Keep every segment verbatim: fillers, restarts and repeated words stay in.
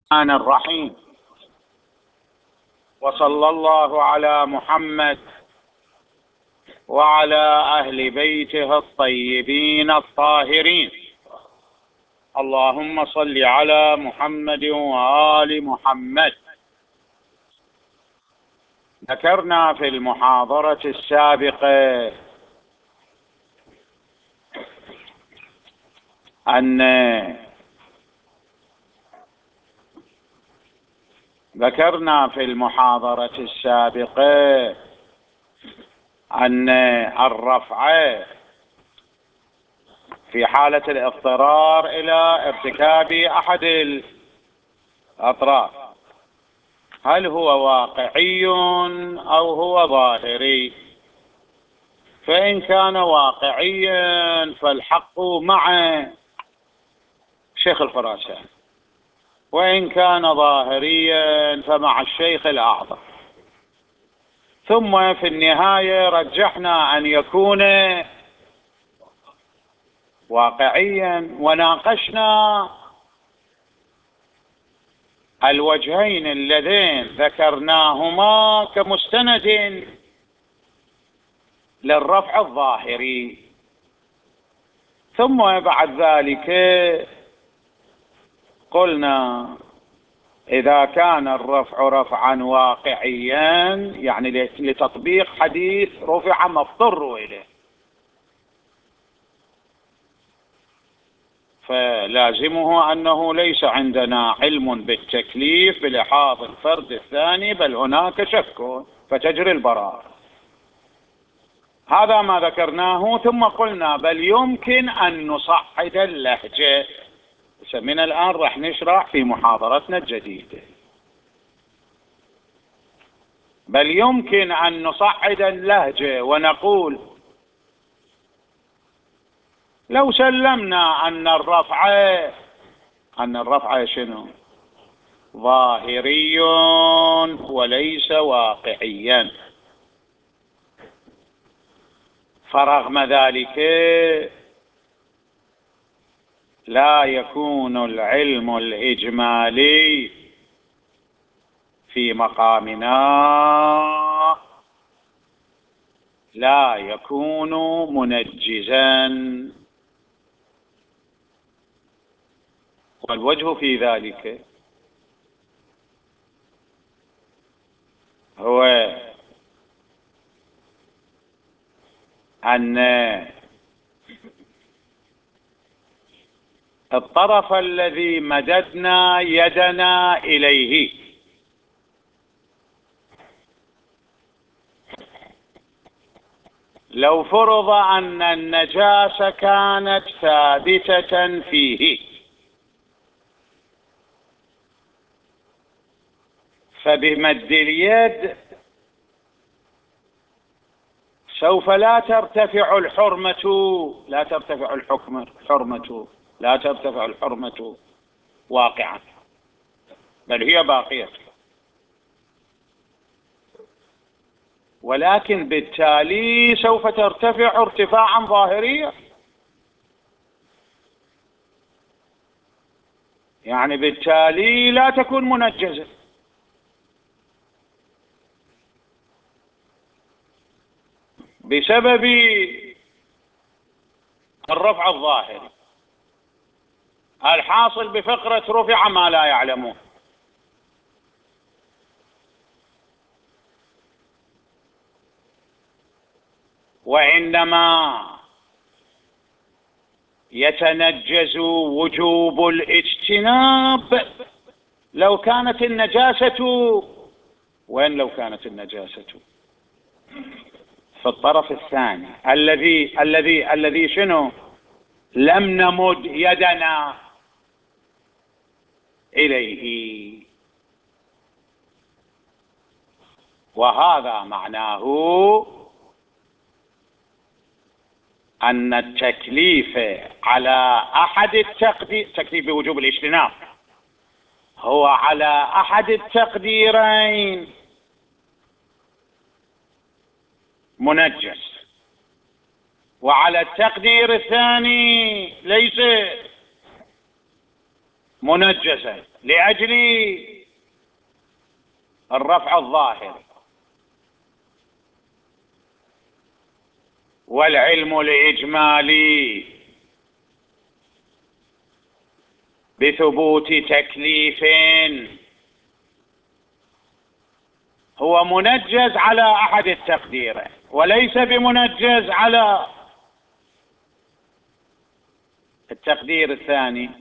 الرحمن الرحيم. وصلى الله على محمد وعلى أهل بيته الطيبين الطاهرين. اللهم صل على محمد وآل محمد. ذكرنا في المحاضرة السابقة أن ذكرنا في المحاضرة السابقة أن الرفع في حالة الاضطرار إلى ارتكاب أحد الأطراف هل هو واقعي أو هو ظاهري؟ فإن كان واقعيا فالحق مع شيخ الخراساني، وإن كان ظاهريا فمع الشيخ الأعظم. ثم في النهاية رجحنا أن يكون واقعيا، وناقشنا الوجهين اللذين ذكرناهما كمستند للرفع الظاهري. ثم بعد ذلك قلنا إذا كان الرفع رفعا واقعيا، يعني لتطبيق حديث رفع ما اضطروا إليه، فلازمه أنه ليس عندنا علم بالتكليف بلحاظ الفرد الثاني، بل هناك شك فتجري البراءة. هذا ما ذكرناه. ثم قلنا بل يمكن أن نصعد اللهجة. من الآن راح نشرح في محاضرتنا الجديدة. بل يمكن أن نصعد اللهجة ونقول لو سلمنا أن الرفع أن الرفع شنو؟ ظاهري وليس واقعيا، فرغم ذلك لا يكون العلم الإجمالي في مقامنا لا يكون منجزا. والوجه في ذلك هو أن الطرف الذي مددنا يدنا إليه لو فرض أن النجاسة كانت ثابتة فيه، فبمد اليد سوف لا ترتفع الحرمة لا ترتفع الحكم الحرمة لا ترتفع الحرمة واقعا، بل هي باقية. ولكن بالتالي سوف ترتفع ارتفاعا ظاهريا، يعني بالتالي لا تكون منجزة. بسبب الرفع الظاهري الحاصل بفقرة رفع ما لا يعلمون. وعندما يتنجز وجوب الاجتناب لو كانت النجاسة، وين لو كانت النجاسة؟ في الطرف الثاني الذي الذي الذي شنو؟ لم نمد يدنا إليه. وهذا معناه أن التكليف على أحد التقدير، تكليف بوجوب الاجتناب، هو على أحد التقديرين منجس، وعلى التقدير الثاني ليس منجسا. لأجل الرفع الظاهر، والعلم الإجمالي بثبوت تكليف هو منجز على أحد التقديرين، وليس بمنجز على التقدير الثاني.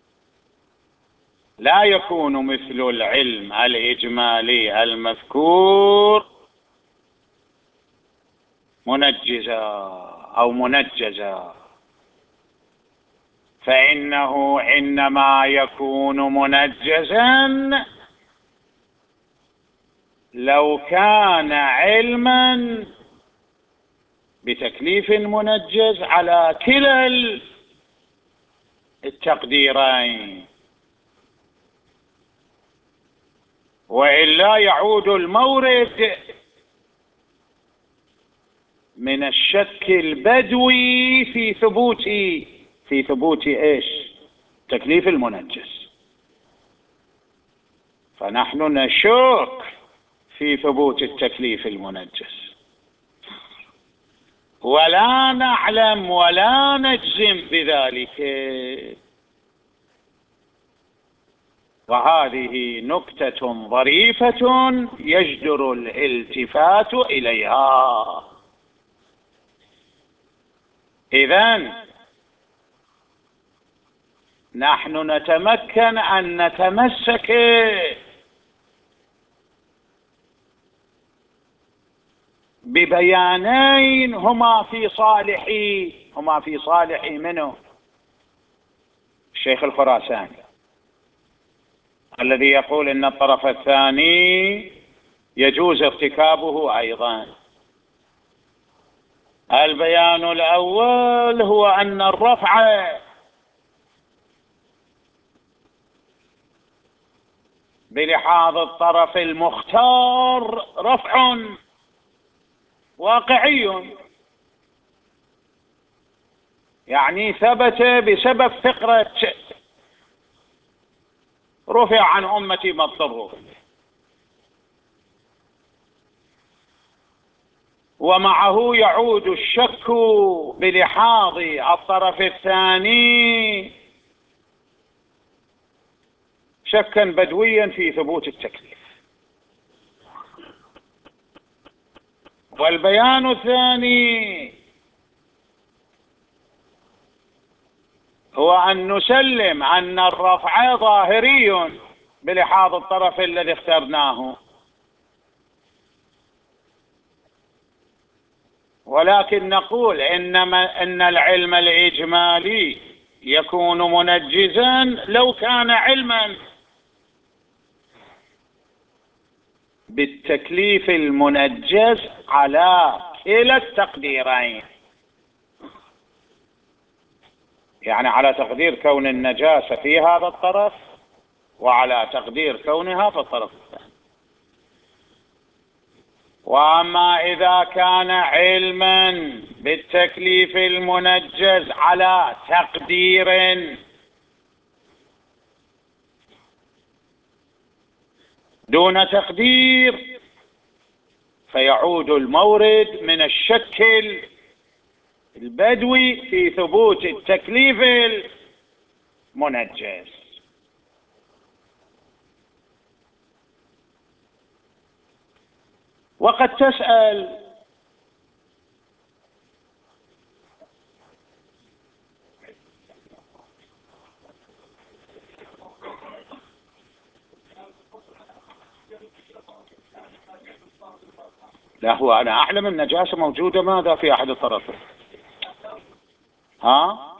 لا يكون مثل العلم الإجمالي المذكور منجزا أو منجزا، فإنه إنما يكون منجزا لو كان علما بتكليف منجز على كلا التقديرين، وإلا يعود المورد من الشك البدوي في ثبوت في ثبوت ايش؟ تكليف المنجز. فنحن نشك في ثبوت التكليف المنجز، ولا نعلم ولا نجزم بذلك. وهذه نكتة ظريفة يجدر الالتفات إليها. إذن نحن نتمكن أن نتمسك ببيانين هما في صالح هما في صالح منه الشيخ الخراساني، الذي يقول إن الطرف الثاني يجوز ارتكابه أيضا. البيان الأول هو أن الرفع بلحاظ الطرف المختار رفع واقعي، يعني ثبت بسبب فقرة رفع عن أمتي ما اضطروا، ومعه يعود الشك بلحاظ الطرف الثاني شكا بدويا في ثبوت التكليف. والبيان الثاني هو أن نسلم أن الرفع ظاهري بلحاظ الطرف الذي اخترناه، ولكن نقول إنما إن العلم الإجمالي يكون منجزا لو كان علما بالتكليف المنجز على كلا التقديرين، يعني على تقدير كون النجاسة في هذا الطرف وعلى تقدير كونها في الطرف الثاني. وأما إذا كان علما بالتكليف المنجز على تقدير دون تقدير، فيعود المورد من الشك البدوي في ثبوت التكليف المنجز. وقد تسأل لا هو أنا أعلم النجاسة موجودة ماذا في أحد الطرفين؟ ها؟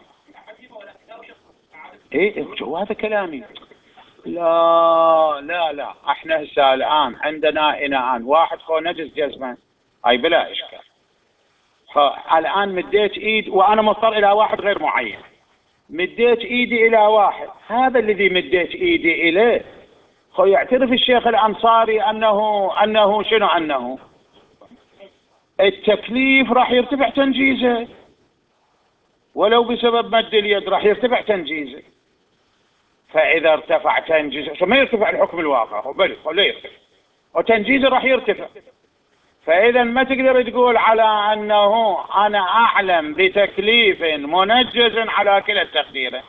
إيه هذا كلامي. لا لا لا احنا هسه الآن عندنا إناءان، واحد هو نجس جزما، أي بلا إشكال. الآن مديت إيد وأنا مضطر إلى واحد غير معين، مديت إيدي إلى واحد، هذا الذي مديت إيدي إليه هو يعترف الشيخ الأنصاري أنه أنه شنو أنه التكليف راح يرتفع تنجيزه، ولو بسبب مد اليد راح يرتفع تنجيزه. فإذا ارتفع تنجيز ما يرتفع الحكم الواقع بل لا يرتفع، وتنجيز راح يرتفع. فإذا ما تقدر تقول على أنه أنا أعلم بتكليف منجز على كلا التقديرين.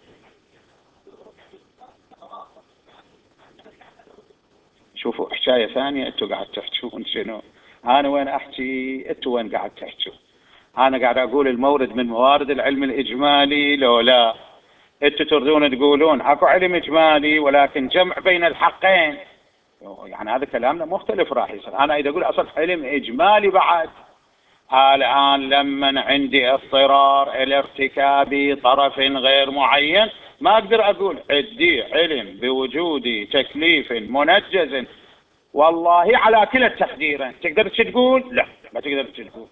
شوفوا حكاية ثانية، انتوا قاعد تحكون شنو، أنا وين أحكي انتوا وين قاعد تحكوا. أنا قاعد أقول المورد من موارد العلم الإجمالي لو لا، انتوا تريدون تقولون اكو علم إجمالي ولكن جمع بين الحقين، يعني هذا كلامنا مختلف راح يصير. أنا إذا أقول أصل علم إجمالي بعد، الآن لما عندي اضطرار إلى ارتكاب طرف غير معين ما أقدر أقول عندي علم بوجود تكليف منجز والله على كلا التقديرين. تقدر تقول؟ لا ما تقدر تقول.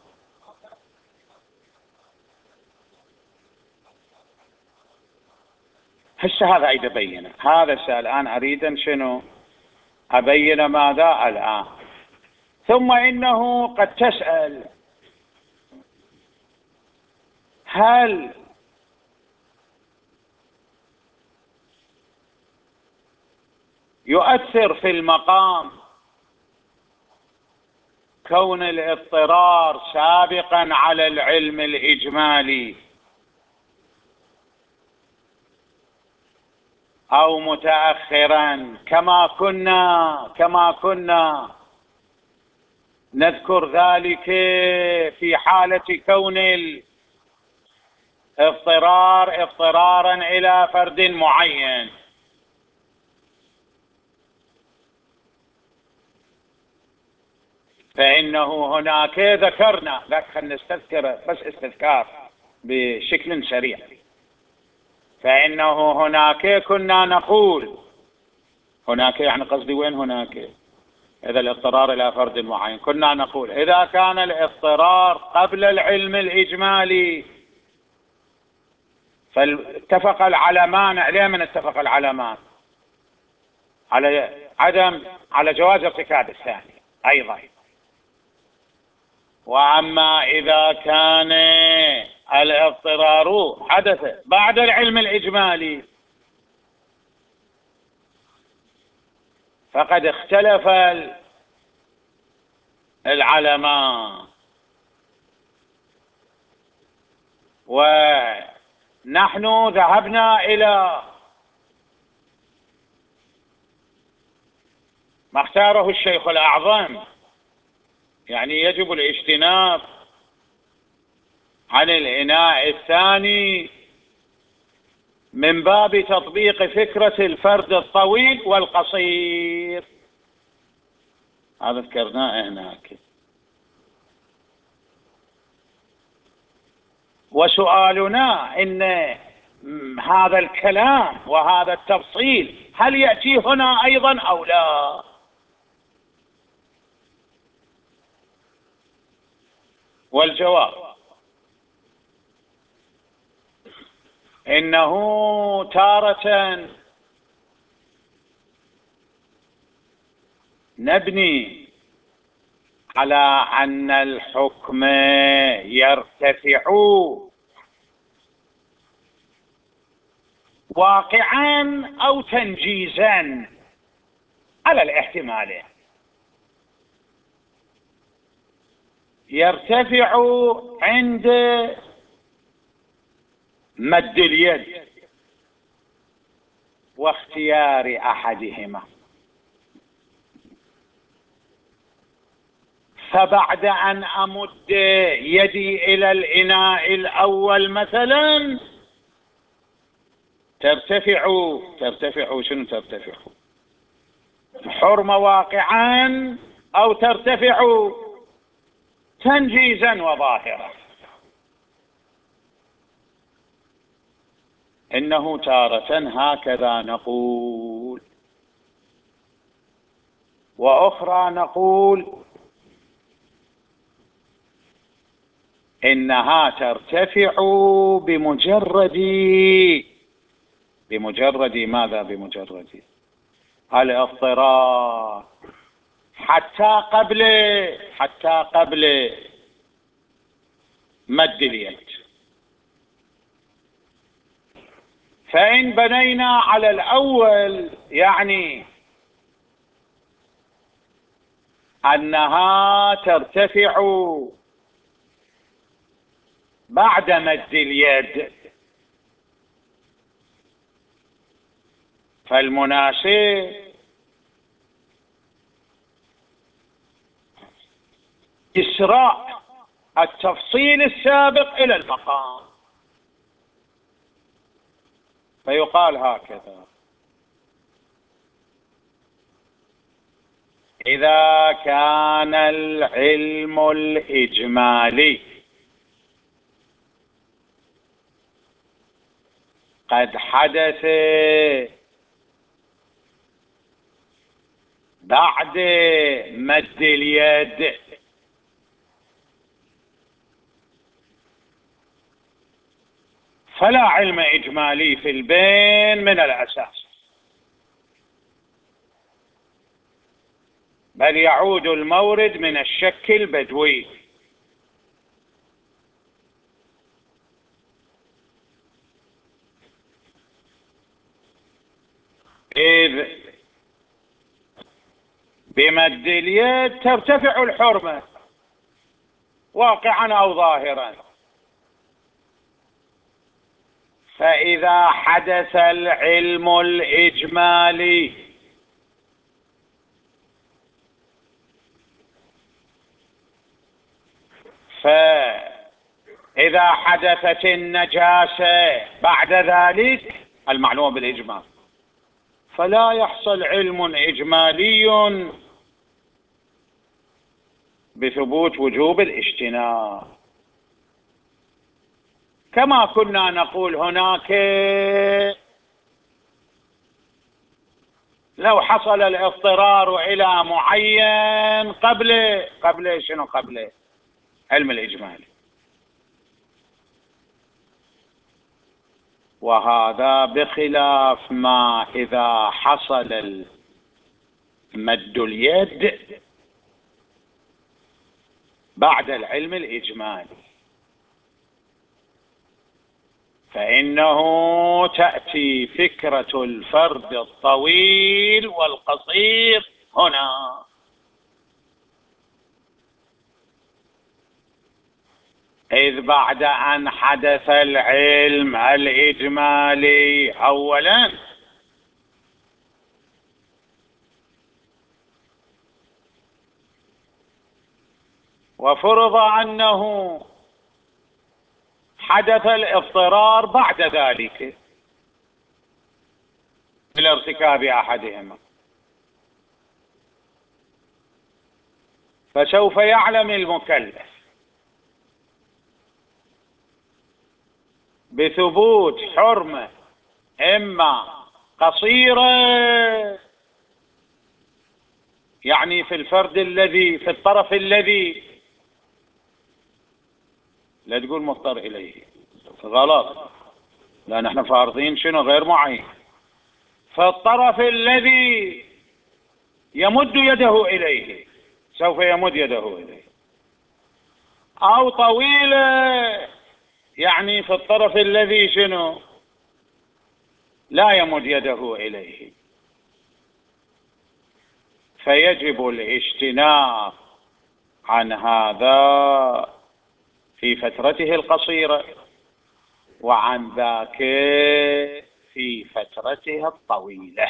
هسه هذا أريد أبينه، هذا السؤال الآن أريد شنو أبين ماذا الآن. ثم إنه قد تسأل هل يؤثر في المقام كون الاضطرار سابقا على العلم الإجمالي أو متأخرا، كما كنا كما كنا نذكر ذلك في حالة كون الاضطرار اضطرارا إلى فرد معين. فإنه هناك ذكرنا، لكن خلينا نستذكر بس استذكار بشكل سريع. فإنه هناك كنا نقول، هناك يعني قصدي وين هناك، إذا الاضطرار إلى فرد معين كنا نقول إذا كان الاضطرار قبل العلم الإجمالي فاتفق العلمان، عليه من اتفق العلمان على عدم على جواز ارتكاب الثاني أيضا. وأما إذا كان الاضطرار حدث بعد العلم الإجمالي فقد اختلف العلمان، ونحن ذهبنا إلى ما اختاره الشيخ الأعظم، يعني يجب الاجتناب عن الإناء الثاني من باب تطبيق فكرة الفرد الطويل والقصير. هذا ذكرناه هناك. وسؤالنا إن هذا الكلام وهذا التفصيل هل يأتي هنا أيضا أو لا؟ والجواب إنه تارة نبني على أن الحكم يرتفع واقعا أو تنجيزا على الاحتمالين. يرتفع عند مد اليد واختيار أحدهما، فبعد أن أمد يدي إلى الإناء الأول مثلا ترتفع ترتفع شنو ترتفع؟ حرمة واقعا أو ترتفع تنجيزا وظاهرا. إنه تارة هكذا نقول، وأخرى نقول إنها ترتفع بمجرد بمجرد ماذا؟ بمجرد الاضطرار حتى قبل حتى قبل مد اليد. فإن بنينا على الأول يعني أنها ترتفع بعد مد اليد، فالمناسب إسراء التفصيل السابق إلى المقام، فيقال هكذا: إذا كان العلم الإجمالي قد حدث بعد مد اليد فلا علم إجمالي في البين من الأساس، بل يعود المورد من الشك البدوي. إذ بمد اليد ترتفع الحرمة واقعا أو ظاهرا، فإذا حدث العلم الإجمالي فإذا حدثت النجاسة بعد ذلك المعلوم بالإجمال فلا يحصل علم إجمالي بثبوت وجوب الاجتناب، كما كنا نقول هناك لو حصل الاضطرار إلى معين قبل قبل شنو قبل علم الإجمالي، وهذا بخلاف ما إذا حصل مد اليد بعد العلم الإجمالي، فإنه تأتي فكرة الفرد الطويل والقصير هنا، إذ بعد أن حدث العلم الإجمالي أولا وفرض أنه حدث الاضطرار بعد ذلك لارتكاب أحدهما، فسوف يعلم المكلف بثبوت حرمة إما قصيرة يعني في الفرد الذي في الطرف الذي لا تقول مضطر إليه غلط، لأن احنا فارضين شنو غير معين، فالطرف الذي يمد يده إليه سوف يمد يده إليه، أو طويلة يعني في الطرف الذي شنو لا يمد يده إليه، فيجب الاجتناب عن هذا في فترته القصيرة وعن ذاك في فترتها الطويلة.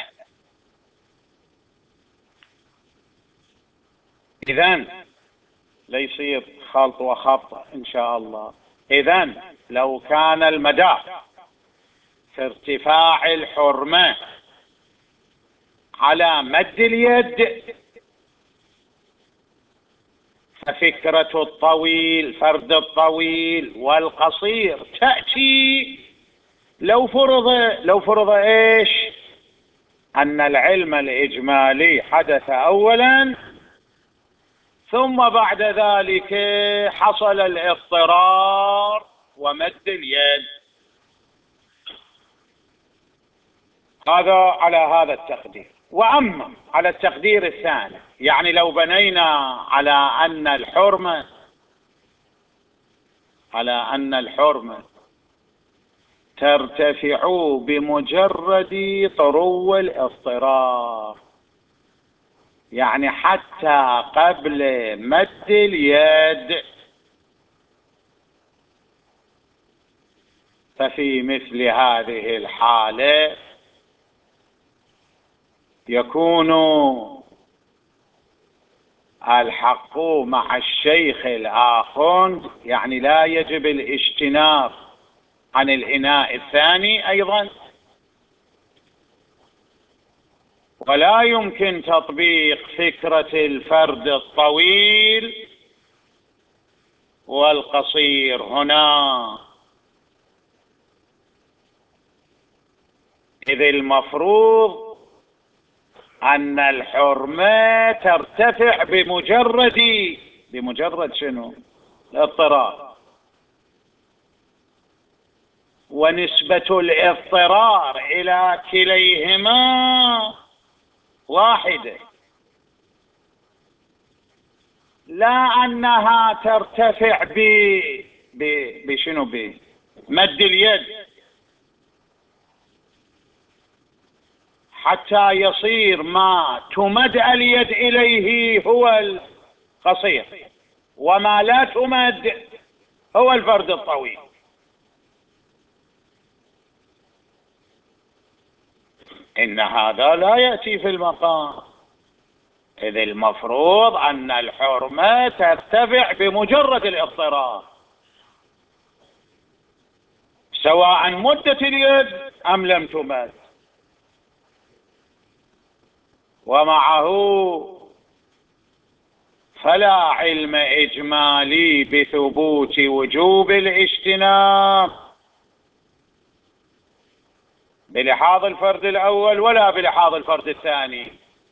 إذن ليصير خلط وخبط إن شاء الله. إذن لو كان المدار في ارتفاع الحرمة على مد اليد ففكرة الطويل فرد الطويل والقصير تأتي لو فرض لو فرض إيش أن العلم الإجمالي حدث أولا ثم بعد ذلك حصل الاضطرار ومد اليد، هذا على هذا التقدير. وأما على التقدير الثاني يعني لو بنينا على أن الحرمة على أن الحرمة ترتفع بمجرد طرو الاضطرار، يعني حتى قبل مد اليد. ففي مثل هذه الحالة يكون الحق مع الشيخ الآخر، يعني لا يجب الاجتناب عن الإناء الثاني أيضا، ولا يمكن تطبيق فكرة الفرد الطويل والقصير هنا، إذ المفروض أن الحرمة ترتفع بمجرد بمجرد شنو؟ الاضطرار، ونسبة الاضطرار إلى كليهما واحدة، لا أنها ترتفع ب ب بشنو بمد اليد حتى يصير ما تمد اليد إليه هو القصير، وما لا تمد هو الفرد الطويل. إن هذا لا يأتي في المقام، إذ المفروض أن الحرمة ترتفع بمجرد الاضطرار، سواء مدت اليد أم لم تمد. ومعه فلا علم إجمالي بثبوت وجوب الاجتناب بلحاظ الفرد الأول ولا بلحاظ الفرد الثاني،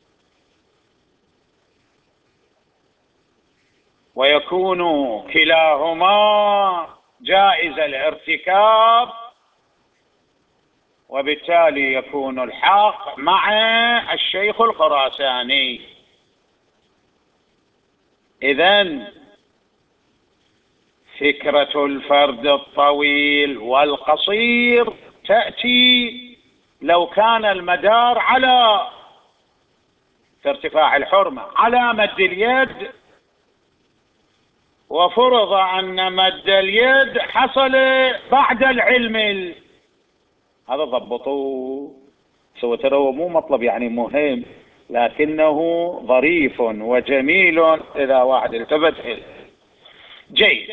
ويكون كلاهما جائز الارتكاب، وبالتالي يكون الحق مع الشيخ الخراساني. إذن فكرة الفرد الطويل والقصير تأتي لو كان المدار على في ارتفاع الحرمة على مد اليد، وفرض أن مد اليد حصل بعد العلم ال... هذا ضبطوه. سوى ترى هو مو مطلب يعني مهم، لكنه ظريف وجميل إذا واحد التفت إليه. جيد،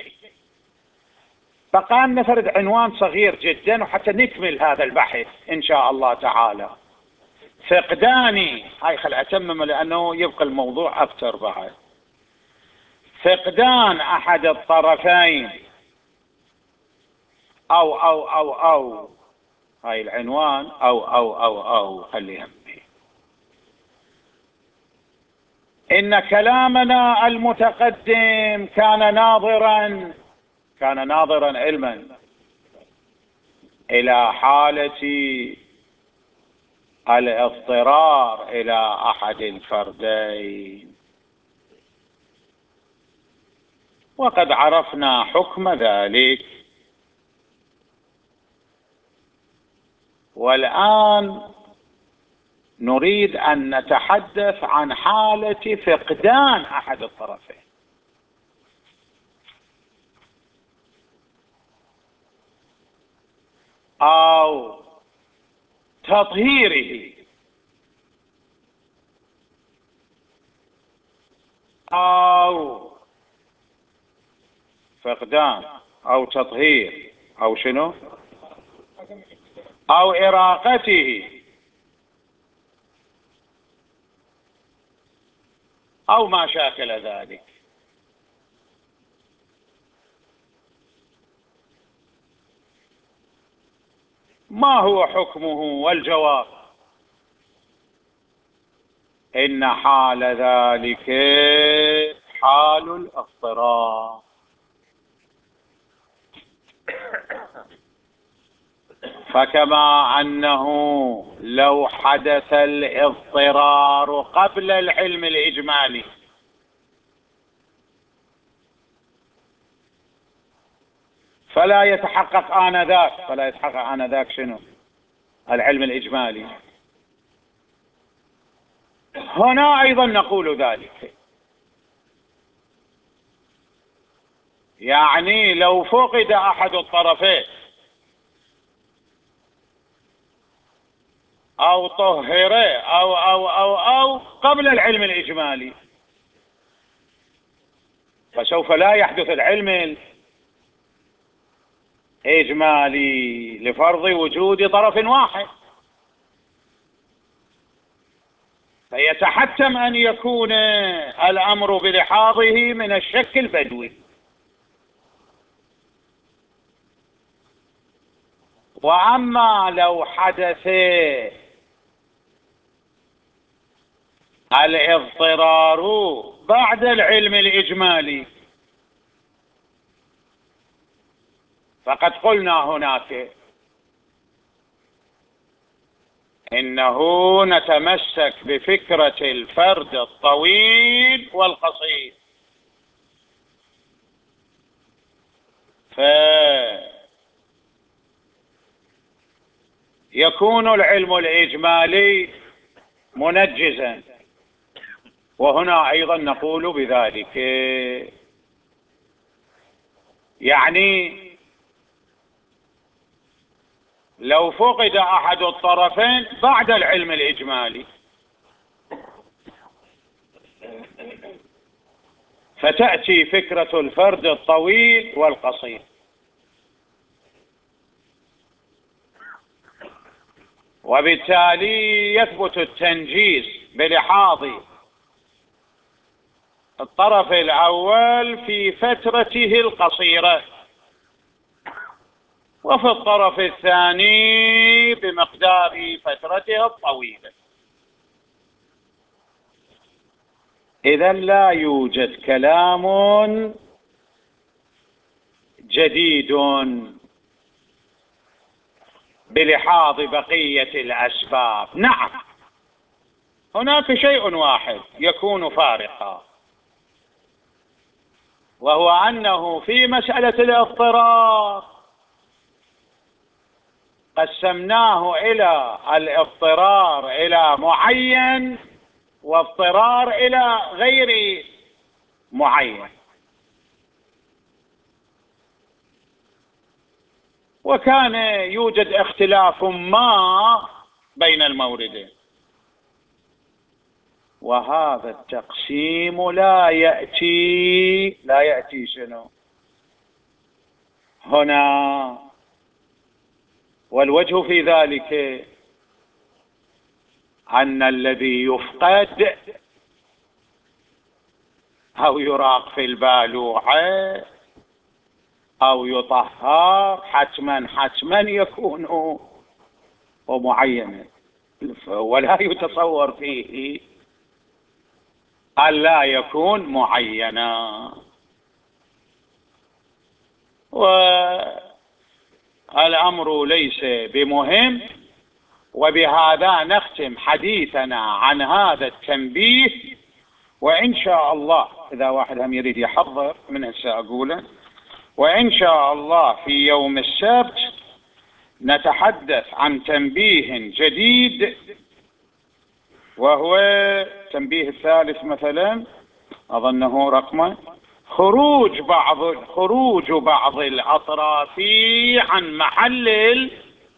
بقى نفرد عنوان صغير جدا وحتى نكمل هذا البحث إن شاء الله تعالى. فقداني هاي خل أتمم لأنه يبقى الموضوع أكثر بعد. فقدان أحد الطرفين أو أو أو أو هاي العنوان أو أو أو أو خليها. إن كلامنا المتقدم كان ناظرا كان ناظرا علما إلى حالة الاضطرار إلى أحد الفردين، وقد عرفنا حكم ذلك. والآن نريد أن نتحدث عن حالة فقدان أحد الطرفين أو تطهيره أو فقدان أو تطهير أو شنو أو إراقته أو ما شاكل ذلك. ما هو حكمه؟ والجواب إن حال ذلك حال الاضطرار. فكما أنه لو حدث الاضطرار قبل العلم الإجمالي فلا يتحقق آنذاك فلا يتحقق آنذاك شنو؟ العلم الإجمالي. هنا أيضا نقول ذلك، يعني لو فقد أحد الطرفين أو طهر أو أو أو أو قبل العلم الإجمالي فسوف لا يحدث العلم الإجمالي لفرض وجود طرف واحد، فيتحتم أن يكون الأمر بلحاظه من الشك البدوي. وأما لو حدث الاضطرار بعد العلم الإجمالي فقد قلنا هناك إنه نتمسك بفكرة الفرد الطويل والقصير، فيكون العلم الإجمالي منجزا. وهنا أيضا نقول بذلك، يعني لو فقد أحد الطرفين بعد العلم الإجمالي فتأتي فكرة الفرد الطويل والقصير، وبالتالي يثبت التنجيز بلحاظ الطرف الأول في فترته القصيرة، وفي الطرف الثاني بمقدار فترته الطويلة. إذن لا يوجد كلام جديد بلحاظ بقية الأسباب. نعم هناك شيء واحد يكون فارقا، وهو أنه في مسألة الاضطرار قسمناه إلى الاضطرار إلى معين واضطرار إلى غير معين، وكان يوجد اختلاف ما بين الموردين، وهذا التقسيم لا يأتي لا يأتي شنو هنا. والوجه في ذلك أن الذي يفقد أو يراق في البالوعة أو يطهر حتما حتما يكون معينا، ولا يتصور فيه أن لا يكون معينا. والأمر ليس بمهم. وبهذا نختم حديثنا عن هذا التنبيه، وإن شاء الله إذا واحد هم يريد يحضر من هسه أقوله، وإن شاء الله في يوم السبت نتحدث عن تنبيه جديد، وهو تنبيه الثالث مثلا أظنه رقمه خروج بعض خروج بعض الأطراف عن محل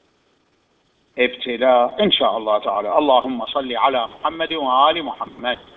الابتلاء إن شاء الله تعالى. اللهم صل على محمد وآل محمد.